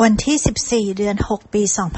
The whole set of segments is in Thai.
วันที่ 14 เดือน 6 ปี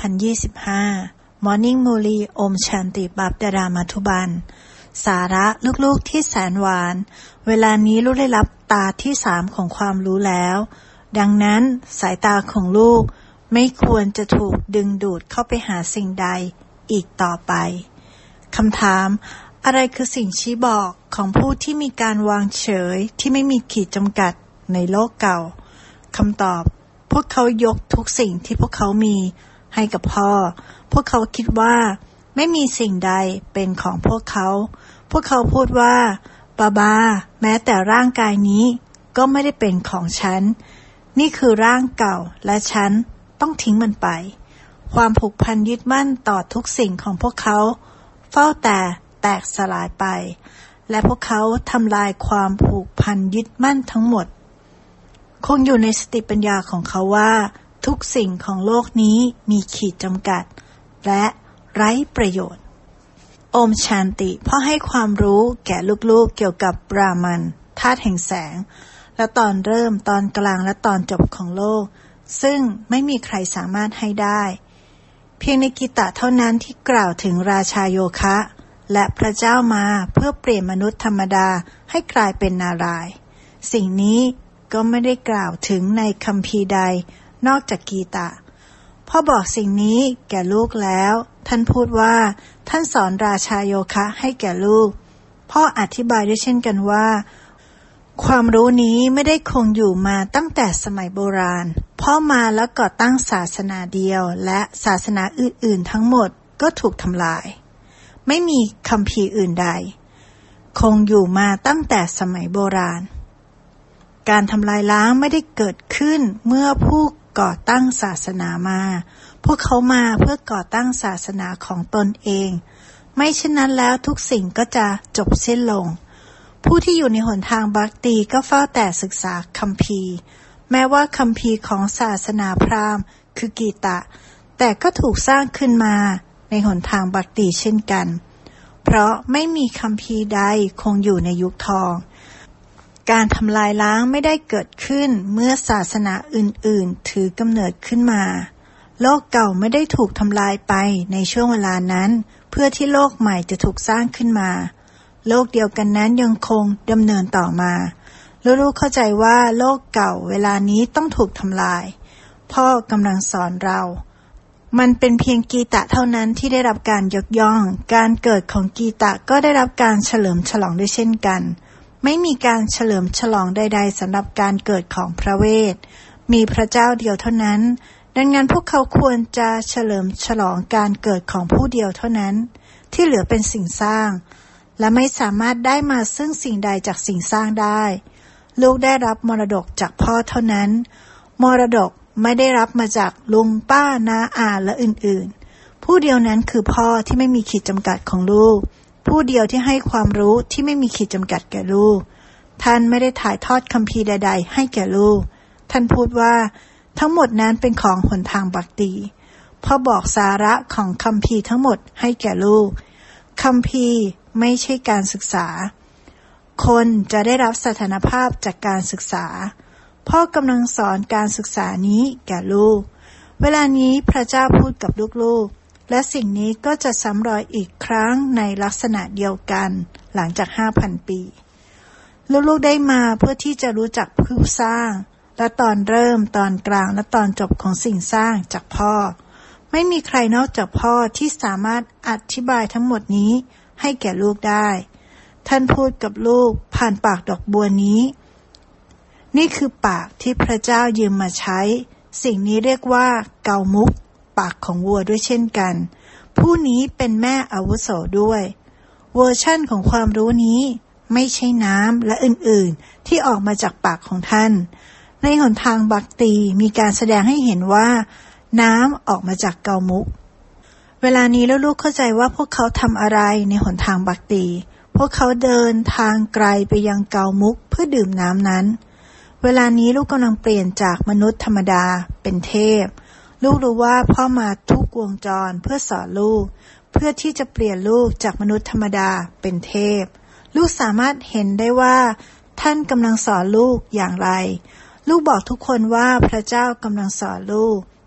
2025 Morning Muli โอมชันติบัพดารามัทุบันสาระลูกๆที่แสนหวานเวลานี้ลูกได้รับตาที่3ของความรู้แล้วดังนั้นสายตาของลูกไม่ควรจะถูกดึงดูดเข้าไปหาสิ่งใดอีกต่อไปคำถามอะไรคือสิ่งชี้บอกของผู้ที่มีการวางเฉยที่ไม่มีขีดจำกัดในโลกเก่าคำตอบพวกเขายกทุกสิ่งที่พวกเขามีให้กับพ่อพวกเขาคิดว่าไม่มีสิ่งใดเป็นของพวกเขาพูดว่าบาแม้แต่ร่างกายนี้ก็ไม่ได้เป็นของฉันนี่คือร่างเก่าและฉันต้องทิ้งมันไปความผูกพันยึดมั่นต่อทุกสิ่งของพวกเขาเฝ้าแต่แตกสลายไปและพวกเขาทำลายความผูกพันยึดมั่นทั้งหมดคงอยู่ในสติปัญญาของเขาว่าทุกสิ่งของโลกนี้มีขีดจำกัดและไร้ประโยชน์โอมชันติพ่อให้ความรู้แก่ลูกๆเกี่ยวกับบรามันธาตุแห่งแสงและตอนเริ่มตอนกลางและตอนจบของโลกซึ่งไม่มีใครสามารถให้ได้เพียงในกีตะเท่านั้นที่กล่าวถึงราชาโยคะและพระเจ้ามาเพื่อเปลี่ยนมนุษย์ธรรมดาให้กลายเป็นนารายณ์สิ่งนี้ก็ไม่ได้กล่าวถึงในคัมภีร์ใดนอกจากกีตะพ่อบอกสิ่งนี้แก่ลูกแล้วท่านพูดว่าท่านสอนราชาโยคะให้แก่ลูกพ่ออธิบายด้วยเช่นกันว่าความรู้นี้ไม่ได้คงอยู่มาตั้งแต่สมัยโบราณพ่อมาแล้วก่อตั้งศาสนาเดียวและศาสนาอื่นๆทั้งหมดก็ถูกทำลายไม่มีคัมภีร์อื่นใดคงอยู่มาตั้งแต่สมัยโบราณการทำลายล้างไม่ได้เกิดขึ้นเมื่อผู้ก่อตั้งศาสนามาพวกเขามาเพื่อก่อตั้งศาสนาของตนเองไม่เช่นนั้นแล้วทุกสิ่งก็จะจบสิ้นลงผู้ที่อยู่ในหนทางบัคตีก็เฝ้าแต่ศึกษาคัมภีร์แม้ว่าคัมภีร์ของศาสนาพราหมณ์คือกีตะแต่ก็ถูกสร้างขึ้นมาในหนทางบัคตีเช่นกันเพราะไม่มีคัมภีร์ใดคงอยู่ในยุคทองการทำลายล้างไม่ได้เกิดขึ้นเมื่อศาสนาอื่นๆถือกำเนิดขึ้นมาโลกเก่าไม่ได้ถูกทำลายไปในช่วงเวลานั้นเพื่อที่โลกใหม่จะถูกสร้างขึ้นมาโลกเดียวกันนั้นยังคงดำเนินต่อมาลูกๆเข้าใจว่าโลกเก่าเวลานี้ต้องถูกทำลายพ่อกำลังสอนเรามันเป็นเพียงกีตะเท่านั้นที่ได้รับการยกย่องการเกิดของกีตะก็ได้รับการเฉลิมฉลองด้วยเช่นกันไม่มีการเฉลิมฉลองใดๆสำหรับการเกิดของพระเวทมีพระเจ้าเดียวเท่านั้นดังนั้นพวกเขาควรจะเฉลิมฉลองการเกิดของผู้เดียวเท่านั้นที่เหลือเป็นสิ่งสร้างและไม่สามารถได้มาซึ่งสิ่งใดจากสิ่งสร้างได้ลูกได้รับมรดกจากพ่อเท่านั้นมรดกไม่ได้รับมาจากลุงป้าน้าอาและอื่นๆผู้เดียวนั้นคือพ่อที่ไม่มีขีดจำกัดของลูกผู้เดียวที่ให้ความรู้ที่ไม่มีขีดจำกัดแก่ลูกท่านไม่ได้ถ่ายทอดคัมภีร์ใดๆให้แก่ลูกท่านพูดว่าทั้งหมดนั้นเป็นของหนทางบัคตีพ่อบอกสาระของคัมภีร์ทั้งหมดให้แก่ลูกคัมภีร์ไม่ใช่การศึกษาคนจะได้รับสถานภาพจากการศึกษาพ่อกำลังสอนการศึกษานี้แก่ลูกเวลานี้พระเจ้าพูดกับลูกๆและสิ่งนี้ก็จะซ้ำรอยอีกครั้งในลักษณะเดียวกันหลังจาก 5,000 ปีลูกๆได้มาเพื่อที่จะรู้จักผู้สร้างและตอนเริ่มตอนกลางและตอนจบของสิ่งสร้างจากพ่อไม่มีใครนอกจากพ่อที่สามารถอธิบายทั้งหมดนี้ให้แก่ลูกได้ท่านพูดกับลูกผ่านปากดอกบัวนี้นี่คือปากที่พระเจ้ายืมมาใช้สิ่งนี้เรียกว่าเกามุกปากของวัวด้วยเช่นกันผู้นี้เป็นแม่อาวุโสด้วยเวอร์ชั่นของความรู้นี้ไม่ใช่น้ำและอื่นๆที่ออกมาจากปากของท่านในหนทางบัคตีมีการแสดงให้เห็นว่าน้ำออกมาจากเกามุกเวลานี้ลูกๆเข้าใจว่าพวกเขาทำอะไรในหนทางบัคตีพวกเขาเดินทางไกลไปยังเกามุกเพื่อดื่มน้ำนั้นเวลานี้ลูกกำลังเปลี่ยนจากมนุษย์ธรรมดาเป็นเทพลูกรู้ว่าพ่อมาทุกวงจรเพื่อสอนลูกเพื่อที่จะเปลี่ยนลูกจากมนุษย์ธรรมดาเป็นเทพลูกสามารถเห็นได้ว่าท่านกำลังสอนลูกอย่างไรลูกบอกทุกคนว่าพระเจ้ากำลังสอนลูก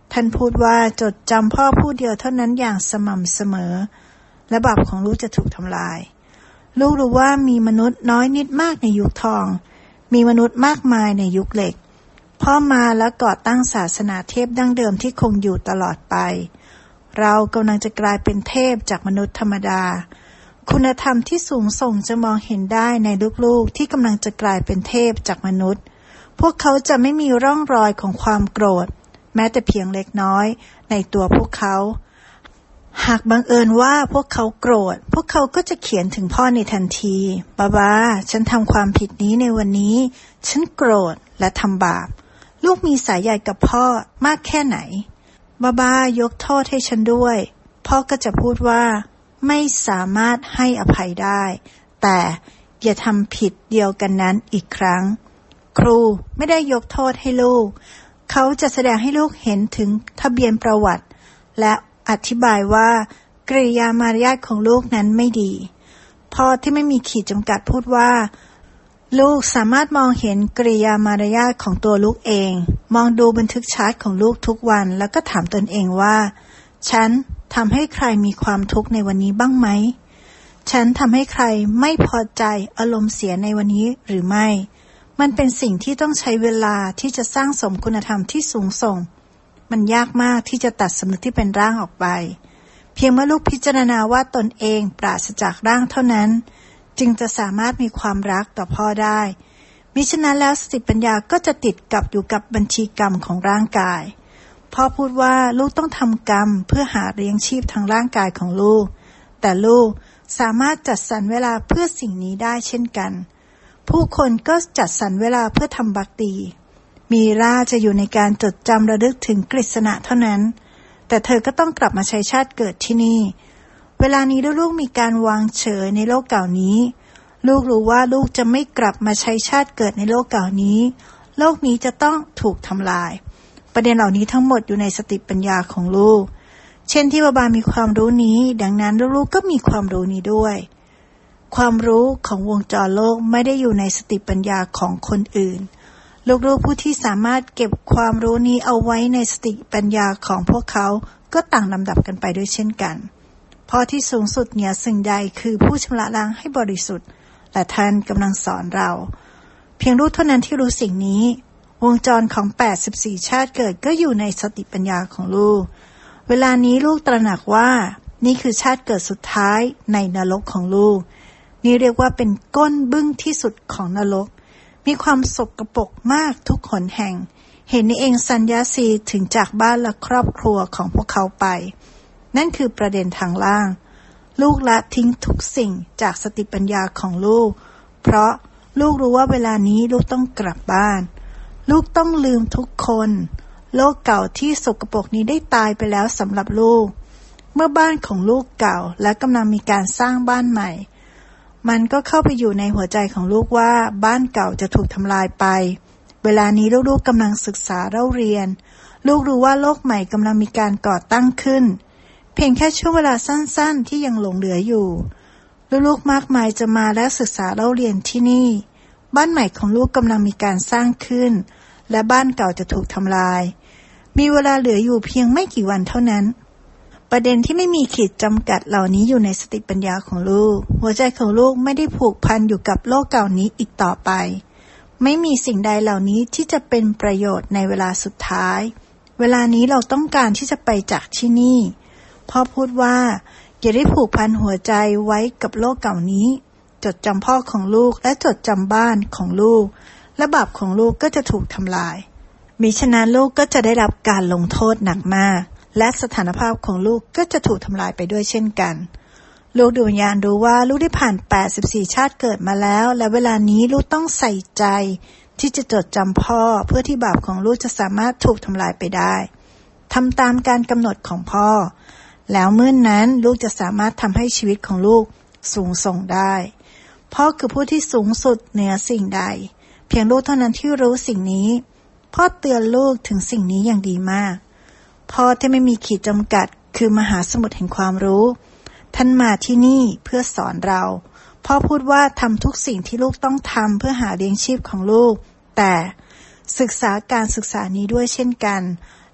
ท่านพูดว่าจดจำพ่อผู้เดียวเท่านั้นอย่างสม่ำเสมอและบาปของลูกจะถูกทำลายลูกรู้ว่ามีมนุษย์น้อยนิดมากในยุคทองมีมนุษย์มากมายในยุคเหล็กพ่อมาและก่อตั้งศาสนาเทพดั้งเดิมที่คงอยู่ตลอดไปเรากำลังจะกลายเป็นเทพจากมนุษย์ธรรมดาคุณธรรมที่สูงส่งจะมองเห็นได้ในลูกๆที่กำลังจะกลายเป็นเทพจากมนุษย์พวกเขาจะไม่มีร่องรอยของความโกรธแม้แต่เพียงเล็กน้อยในตัวพวกเขาหากบังเอิญว่าพวกเขาโกรธพวกเขาก็จะเขียนถึงพ่อในทันทีบาฉันทำความผิดนี้ในวันนี้ฉันโกรธและทำบาปลูกมีสายใยกับพ่อมากแค่ไหนบายกโทษให้ฉันด้วยพ่อก็จะพูดว่าไม่สามารถให้อภัยได้แต่อย่าทำผิดเดียวกันนั้นอีกครั้งครูไม่ได้ยกโทษให้ลูกเขาจะแสดงให้ลูกเห็นถึงทะเบียนประวัติและอธิบายว่ากริยามารยาทของลูกนั้นไม่ดีพ่อที่ไม่มีขีดจำกัดพูดว่าลูกสามารถมองเห็นกริยามารยาทของตัวลูกเองมองดูบันทึกแชทของลูกทุกวันแล้วก็ถามตนเองว่าฉันทำให้ใครมีความทุกข์ในวันนี้บ้างไหมฉันทำให้ใครไม่พอใจอารมณ์เสียในวันนี้หรือไม่มันเป็นสิ่งที่ต้องใช้เวลาที่จะสร้างสมคุณธรรมที่สูงส่งมันยากมากที่จะตัดสำนึกที่เป็นร่างออกไปเพียงเมื่อลูกพิจารณาว่าตนเองปราศจากร่างเท่านั้นจึงจะสามารถมีความรักต่อพ่อได้มิฉะนั้นแล้วสติปัญญาก็จะติดกับอยู่กับบัญชีกรรมของร่างกายพ่อพูดว่าลูกต้องทำกรรมเพื่อหาเลี้ยงชีพทางร่างกายของลูกแต่ลูกสามารถจัดสรรเวลาเพื่อสิ่งนี้ได้เช่นกันผู้คนก็จัดสรรเวลาเพื่อทำบัคตีมีราจะอยู่ในการจดจำระลึกถึงกฤษณะเท่านั้นแต่เธอก็ต้องกลับมาใช้ชาติเกิดที่นี่เวลานี้ลูกมีการวางเฉยในโลกเก่านี้ลูกรู้ว่าลูกจะไม่กลับมาใช้ชาติเกิดในโลกเก่านี้โลกนี้จะต้องถูกทำลายประเด็นเหล่านี้ทั้งหมดอยู่ในสติปัญญาของลูกเช่นที่บามีความรู้นี้ดังนั้นลูกก็มีความรู้นี้ด้วยความรู้ของวงจรโลกไม่ได้อยู่ในสติปัญญาของคนอื่นลูกๆผู้ที่สามารถเก็บความรู้นี้เอาไว้ในสติปัญญาของพวกเขาก็ต่างลำดับกันไปด้วยเช่นกันพ่อที่สูงสุดเหนือสิ่งใดคือผู้ชำระล้างให้บริสุทธิ์และท่านกำลังสอนเราเพียงลูกเท่านั้นที่รู้สิ่งนี้วงจรของ84ชาติเกิดก็อยู่ในสติปัญญาของลูกเวลานี้ลูกตระหนักว่านี่คือชาติเกิดสุดท้ายในนรกของลูกนี่เรียกว่าเป็นก้นบึ้งที่สุดของนรกมีความสกปรกมากทุกหนแห่งเห็นนี่เองสัญญาสีถึงจากบ้านและครอบครัวของพวกเขาไปนั่นคือประเด็นทางล่างลูกละทิ้งทุกสิ่งจากสติปัญญาของลูกเพราะลูกรู้ว่าเวลานี้ลูกต้องกลับบ้านลูกต้องลืมทุกคนโลกเก่าที่สกปรกนี้ได้ตายไปแล้วสำหรับลูกเมื่อบ้านของลูกเก่าและกำลังมีการสร้างบ้านใหม่มันก็เข้าไปอยู่ในหัวใจของลูกว่าบ้านเก่าจะถูกทำลายไปเวลานี้ลูกๆกำลังศึกษาเล่าเรียนลูกรู้ว่าโลกใหม่กำลังมีการก่อตั้งขึ้นเพียงแค่ช่วงเวลาสั้นๆที่ยังหลงเหลืออยู่ลูกๆมากมายจะมาและศึกษาเล่าเรียนที่นี่บ้านใหม่ของลูกกำลังมีการสร้างขึ้นและบ้านเก่าจะถูกทำลายมีเวลาเหลืออยู่เพียงไม่กี่วันเท่านั้นประเด็นที่ไม่มีขีดจำกัดเหล่านี้อยู่ในสติปัญญาของลูกหัวใจของลูกไม่ได้ผูกพันอยู่กับโลกเก่านี้อีกต่อไปไม่มีสิ่งใดเหล่านี้ที่จะเป็นประโยชน์ในเวลาสุดท้ายเวลานี้เราต้องการที่จะไปจากที่นี่พ่อพูดว่าอย่าได้ผูกพันหัวใจไว้กับโลกเก่านี้จดจำพ่อของลูกและจดจำบ้านของลูกและบาปของลูกก็จะถูกทำลายมิฉะนั้นลูกก็จะได้รับการลงโทษหนักมากและสถานภาพของลูกก็จะถูกทำลายไปด้วยเช่นกันลูกดวงวิญญาณรู้ว่าลูกได้ผ่าน84ชาติเกิดมาแล้วและเวลานี้ลูกต้องใส่ใจที่จะจดจำพ่อเพื่อที่บาปของลูกจะสามารถถูกทำลายไปได้ทำตามการกำหนดของพ่อแล้วเมื่อนนั้นลูกจะสามารถทำให้ชีวิตของลูกสูงส่งได้พ่อคือผู้ที่สูงสุดเหนือสิ่งใดเพียงลูกเท่านั้นที่รู้สิ่งนี้พ่อเตือนลูกถึงสิ่งนี้อย่างดีมากพ่อที่ไม่มีขีดจำกัดคือมหาสมุทรแห่งความรู้ท่านมาที่นี่เพื่อสอนเราพ่อพูดว่าทำทุกสิ่งที่ลูกต้องทำเพื่อหาเลี้ยงชีพของลูกแต่ศึกษาการศึกษานี้ด้วยเช่นกัน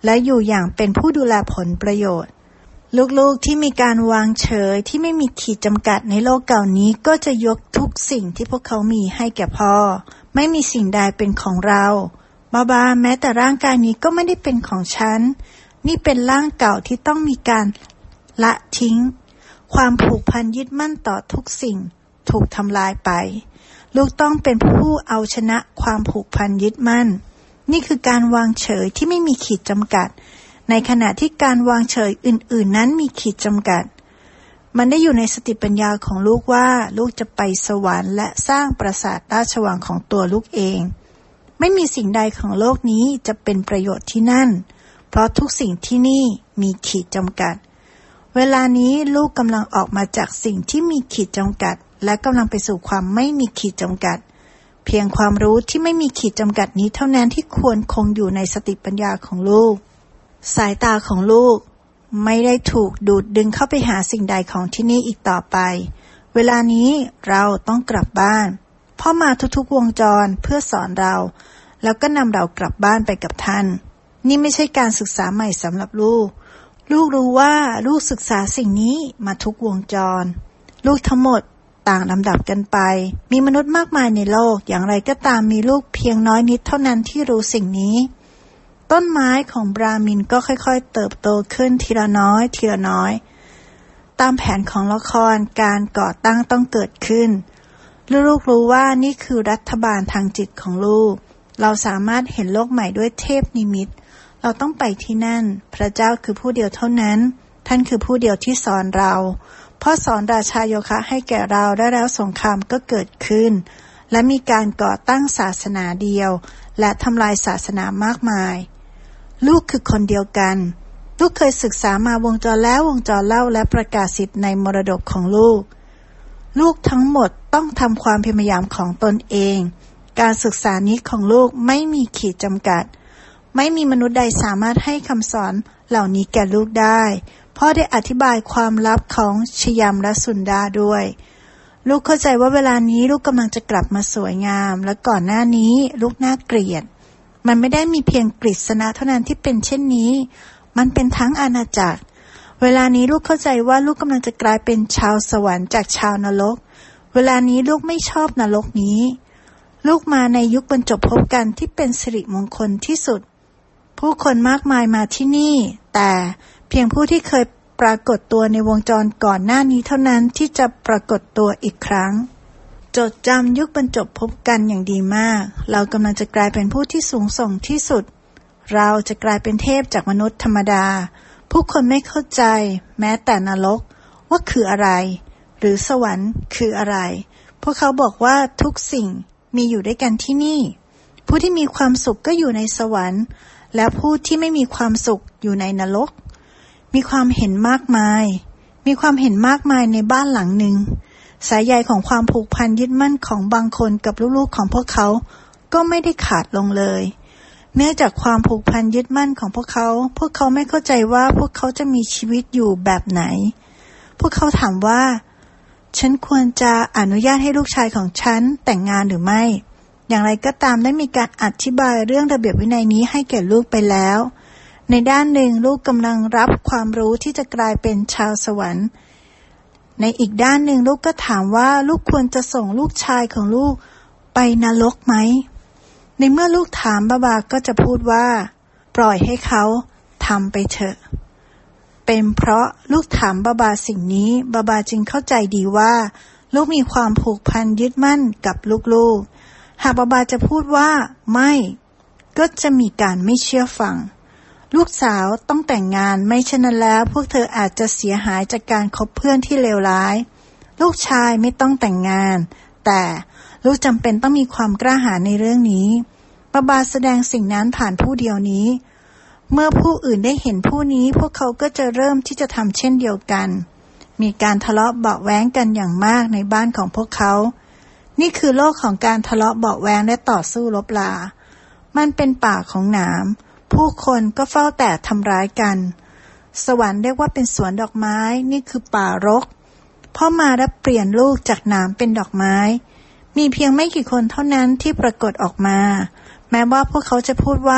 และอยู่อย่างเป็นผู้ดูแลผลประโยชน์ลูกๆที่มีการวางเฉยที่ไม่มีขีดจำกัดในโลกเก่านี้ก็จะยกทุกสิ่งที่พวกเขามีให้แก่พ่อไม่มีสิ่งใดเป็นของเราบาแม้แต่ร่างกายนี้ก็ไม่ได้เป็นของฉันนี่เป็นร่างเก่าที่ต้องมีการละทิ้งความผูกพันยึดมั่นต่อทุกสิ่งถูกทำลายไปลูกต้องเป็นผู้เอาชนะความผูกพันยึดมั่นนี่คือการวางเฉยที่ไม่มีขีดจำกัดในขณะที่การวางเฉยอื่นๆนั้นมีขีดจำกัดมันได้อยู่ในสติปัญญาของลูกว่าลูกจะไปสวรรค์และสร้างปราสาทราชวังของตัวลูกเองไม่มีสิ่งใดของโลกนี้จะเป็นประโยชน์ที่นั่นเพราะทุกสิ่งที่นี่มีขีดจำกัดเวลานี้ลูกกำลังออกมาจากสิ่งที่มีขีดจำกัดและกำลังไปสู่ความไม่มีขีดจำกัดเพียงความรู้ที่ไม่มีขีดจำกัดนี้เท่านั้นที่ควรคงอยู่ในสติปัญญาของลูกสายตาของลูกไม่ได้ถูกดูดดึงเข้าไปหาสิ่งใดของที่นี่อีกต่อไปเวลานี้เราต้องกลับบ้านพ่อมาทุกๆวงจรเพื่อสอนเราแล้วก็นำเรากลับบ้านไปกับท่านนี่ไม่ใช่การศึกษาใหม่สำหรับลูกรู้ว่าลูกศึกษาสิ่งนี้มาทุกวงจรลูกทั้งหมดต่างลำดับกันไปมีมนุษย์มากมายในโลกอย่างไรก็ตามมีลูกเพียงน้อยนิดเท่านั้นที่รู้สิ่งนี้ต้นไม้ของบราหมินก็ค่อยๆเติบโตขึ้นทีละน้อยทีละน้อยตามแผนของละครการก่อตั้งต้องเกิดขึ้นลูกรู้ว่านี่คือรัฐบาลทางจิตของลูกเราสามารถเห็นโลกใหม่ด้วยเทพนิมิตเราต้องไปที่นั่นพระเจ้าคือผู้เดียวเท่านั้นท่านคือผู้เดียวที่สอนเราพ่อสอนราชาโยคะให้แก่เราได้แล้วสงครามก็เกิดขึ้นและมีการก่อตั้งศาสนาเดียวและทำลายศาสนามากมายลูกคือคนเดียวกันลูกเคยศึกษามาวงจรแล้ววงจรเล่าและประกาศสิทธิ์ในมรดกของลูกทั้งหมดต้องทำความพยายามของตนเองการศึกษานี้ของลูกไม่มีขีดจำกัดไม่มีมนุษย์ใดสามารถให้คำสอนเหล่านี้แก่ลูกได้พ่อได้อธิบายความลับของชยามและสุนดาด้วยลูกเข้าใจว่าเวลานี้ลูกกำลังจะกลับมาสวยงามและก่อนหน้านี้ลูกน่าเกลียดมันไม่ได้มีเพียงกฤษณะเท่านั้นที่เป็นเช่นนี้มันเป็นทั้งอาณาจักรเวลานี้ลูกเข้าใจว่าลูกกำลังจะกลายเป็นชาวสวรรค์จากชาวนรกเวลานี้ลูกไม่ชอบนรกนี้ลูกมาในยุคบรรจบพบกันที่เป็นสิริมงคลที่สุดผู้คนมากมายมาที่นี่แต่เพียงผู้ที่เคยปรากฏตัวในวงจรก่อนหน้านี้เท่านั้นที่จะปรากฏตัวอีกครั้งจดจำยุคบรรจบพบกันอย่างดีมากเรากำลังจะกลายเป็นผู้ที่สูงส่งที่สุดเราจะกลายเป็นเทพจากมนุษย์ธรรมดาผู้คนไม่เข้าใจแม้แต่นรกว่าคืออะไรหรือสวรรค์คืออะไรพวกเขาบอกว่าทุกสิ่งมีอยู่ด้วยกันที่นี่ผู้ที่มีความสุขก็อยู่ในสวรรค์และผู้ที่ไม่มีความสุขอยู่ในนรกมีความเห็นมากมายในบ้านหลังหนึ่งสายใยของความผูกพันยึดมั่นของบางคนกับลูกๆของพวกเขาก็ไม่ได้ขาดลงเลยเนื่องจากความผูกพันยึดมั่นของพวกเขาไม่เข้าใจว่าพวกเขาจะมีชีวิตอยู่แบบไหนพวกเขาถามว่าฉันควรจะอนุญาตให้ลูกชายของฉันแต่งงานหรือไม่อย่างไรก็ตามได้มีการอธิบายเรื่องระเบียบวินัยนี้ให้แก่ลูกไปแล้วในด้านหนึ่งลูกกำลังรับความรู้ที่จะกลายเป็นชาวสวรรค์ในอีกด้านหนึ่งลูกก็ถามว่าลูกควรจะส่งลูกชายของลูกไปนรกไหมในเมื่อลูกถามบาก็จะพูดว่าปล่อยให้เขาทำไปเถอะเป็นเพราะลูกถามบาสิ่งนี้บาจึงเข้าใจดีว่าลูกมีความผูกพันยึดมั่นกับลูกหากบาจะพูดว่าไม่ก็จะมีการไม่เชื่อฟังลูกสาวต้องแต่งงานไม่เช่นนั้นแล้วพวกเธออาจจะเสียหายจากการคบเพื่อนที่เลวร้ายลูกชายไม่ต้องแต่งงานแต่ลูกจำเป็นต้องมีความกล้าหาญในเรื่องนี้บาแสดงสิ่งนั้นผ่านผู้เดียวนี้เมื่อผู้อื่นได้เห็นผู้นี้พวกเขาก็จะเริ่มที่จะทำเช่นเดียวกันมีการทะเลาะเบาะแว้งกันอย่างมากในบ้านของพวกเขานี่คือโลกของการทะเลาะเบาะแว้งและต่อสู้รบรามันเป็นป่าของหนามผู้คนก็เฝ้าแต่ทำร้ายกันสวรรค์เรียกว่าเป็นสวนดอกไม้นี่คือป่ารกพ่อมาและเปลี่ยนลูกจากหนามเป็นดอกไม้มีเพียงไม่กี่คนเท่านั้นที่ปรากฏออกมาแม้ว่าพวกเขาจะพูดว่า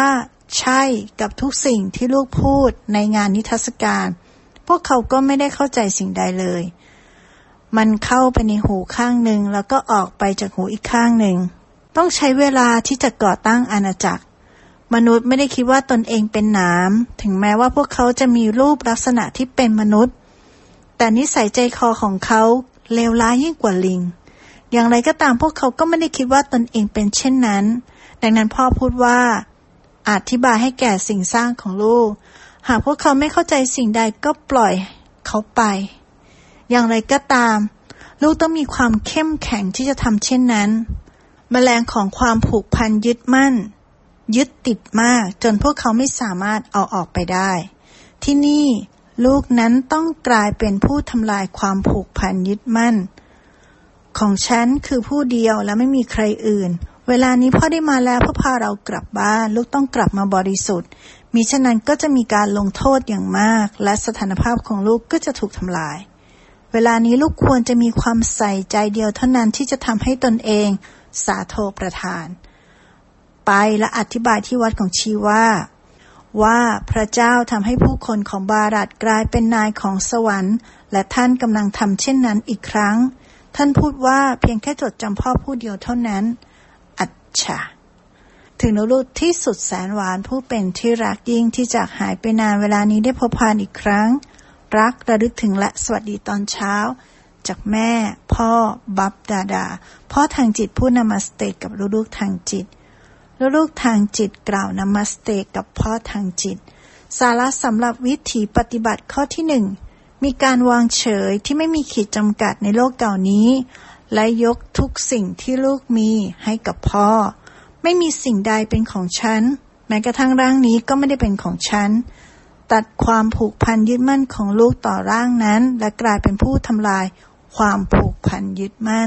ใช่กับทุกสิ่งที่ลูกพูดในงานนิทรรศการพวกเขาก็ไม่ได้เข้าใจสิ่งใดเลยมันเข้าไปในหูข้างหนึ่งแล้วก็ออกไปจากหูอีกข้างหนึ่งต้องใช้เวลาที่จะก่อตั้งอาณาจักรมนุษย์ไม่ได้คิดว่าตนเองเป็นหนามถึงแม้ว่าพวกเขาจะมีรูปลักษณะที่เป็นมนุษย์แต่นิสัยใจคอของเขาเลวร้ายยิ่งกว่าลิงอย่างไรก็ตามพวกเขาก็ไม่ได้คิดว่าตนเองเป็นเช่นนั้นดังนั้นพ่อพูดว่าอธิบายให้แก่สิ่งสร้างของลูกหากพวกเขาไม่เข้าใจสิ่งใดก็ปล่อยเขาไปอย่างไรก็ตามลูกต้องมีความเข้มแข็งที่จะทำเช่นนั้นแมลงของความผูกพันยึดมั่นยึดติดมากจนพวกเขาไม่สามารถเอาออกไปได้ที่นี่ลูกนั้นต้องกลายเป็นผู้ทำลายความผูกพันยึดมั่นของฉันคือผู้เดียวและไม่มีใครอื่นเวลานี้พ่อได้มาแล้วเพื่อพาเรากลับบ้านลูกต้องกลับมาบริสุทธิ์มิฉะนั้นก็จะมีการลงโทษอย่างมากและสถานภาพของลูกก็จะถูกทำลายเวลานี้ลูกควรจะมีความใส่ใจเดียวเท่านั้นที่จะทำให้ตนเองสาโทประทานไปและอธิบายที่วัดของชีว่าพระเจ้าทำให้ผู้คนของบารัตกลายเป็นนายของสวรรค์และท่านกำลังทำเช่นนั้นอีกครั้งท่านพูดว่าเพียงแค่จดจำพ่อผู้เดียวเท่านั้นอัจฉะถึงลูกที่สุดแสนหวานผู้เป็นที่รักยิ่งที่จากหายไปนานเวลานี้ได้พบพานอีกครั้งรักระลึกถึงและสวัสดีตอนเช้าจากแม่พ่อบับดาพ่อทางจิตผู้นามัสเตกับลูกทางจิตลูกทางจิตกล่าวนามัสเตกับพ่อทางจิตสาระสำหรับวิถีปฏิบัติข้อที่1มีการวางเฉยที่ไม่มีขีดจำกัดในโลกเก่านี้และยกทุกสิ่งที่ลูกมีให้กับพ่อไม่มีสิ่งใดเป็นของฉันแม้กระทั่งร่างนี้ก็ไม่ได้เป็นของฉันตัดความผูกพันยึดมั่นของลูกต่อร่างนั้นและกลายเป็นผู้ทำลายความผูกพันยึดมั่น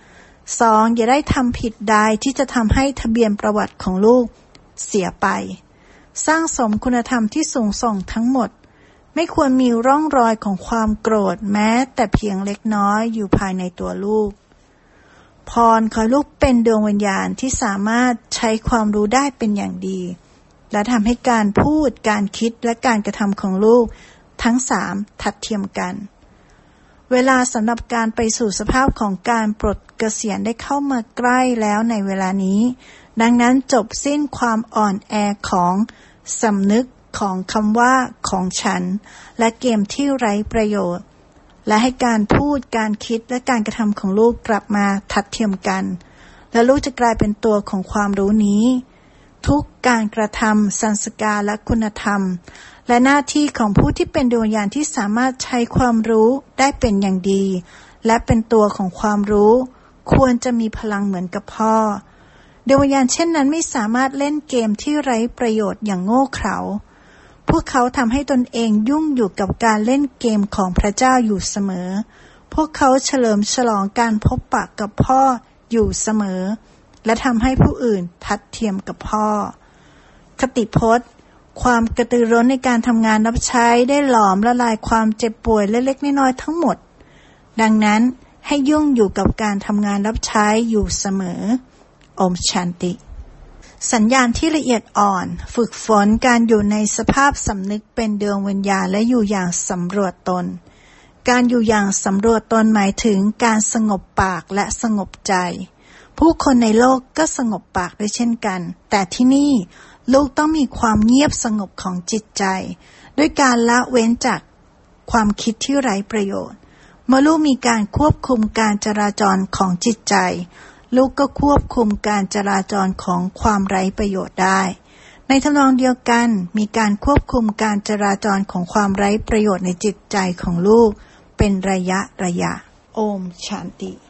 2. อย่าได้ทำผิดใดที่จะทำให้ทะเบียนประวัติของลูกเสียไปสร้างสมคุณธรรมที่สูงส่งทั้งหมดไม่ควรมีร่องรอยของความโกรธแม้แต่เพียงเล็กน้อยอยู่ภายในตัวลูกพรขอลูกเป็นดวงวิญญาณที่สามารถใช้ความรู้ได้เป็นอย่างดีและทำให้การพูดการคิดและการกระทำของลูกทั้ง3ทัดเทียมกันเวลาสำหรับการไปสู่สภาพของการปลดเกษียณได้เข้ามาใกล้แล้วในเวลานี้ดังนั้นจบสิ้นความอ่อนแอของสำนึกของคำว่าของฉันและเกมที่ไร้ประโยชน์และให้การพูดการคิดและการกระทำของลูกกลับมาทัดเทียมกันและลูกจะกลายเป็นตัวของความรู้นี้ทุกการกระทำสันสการและคุณธรรมและหน้าที่ของผู้ที่เป็นดวงวิญญาณที่สามารถใช้ความรู้ได้เป็นอย่างดีและเป็นตัวของความรู้ควรจะมีพลังเหมือนกับพ่อดวงวิญญาณเช่นนั้นไม่สามารถเล่นเกมที่ไร้ประโยชน์อย่างโง่เขลาพวกเขาทำให้ตนเองยุ่งอยู่กับการเล่นเกมของพระเจ้าอยู่เสมอพวกเขาเฉลิมฉลองการพบปะกับพ่ออยู่เสมอและทำให้ผู้อื่นทัดเทียมกับพ่อคติพจน์ความกระตือร้นในการทำงานรับใช้ได้หลอมละลายความเจ็บป่วยเล็กๆน้อยๆทั้งหมดดังนั้นให้ยุ่งอยู่กับการทำงานรับใช้อยู่เสมอโอมชันติสัญญาณที่ละเอียดอ่อนฝึกฝนการอยู่ในสภาพสำนึกเป็นดวงวิญญาณและอยู่อย่างสำรวจตนการอยู่อย่างสำรวจตนหมายถึงการสงบปากและสงบใจผู้คนในโลกก็สงบปากด้วยเช่นกันแต่ที่นี่ลูกต้องมีความเงียบสงบของจิตใจด้วยการละเว้นจากความคิดที่ไร้ประโยชน์เมื่อลูกมีการควบคุมการจราจรของจิตใจลูกก็ควบคุมการจราจรของความไร้ประโยชน์ได้ในทำนองเดียวกันมีการควบคุมการจราจรของความไร้ประโยชน์ในจิตใจของลูกเป็นระยะโอมชันติ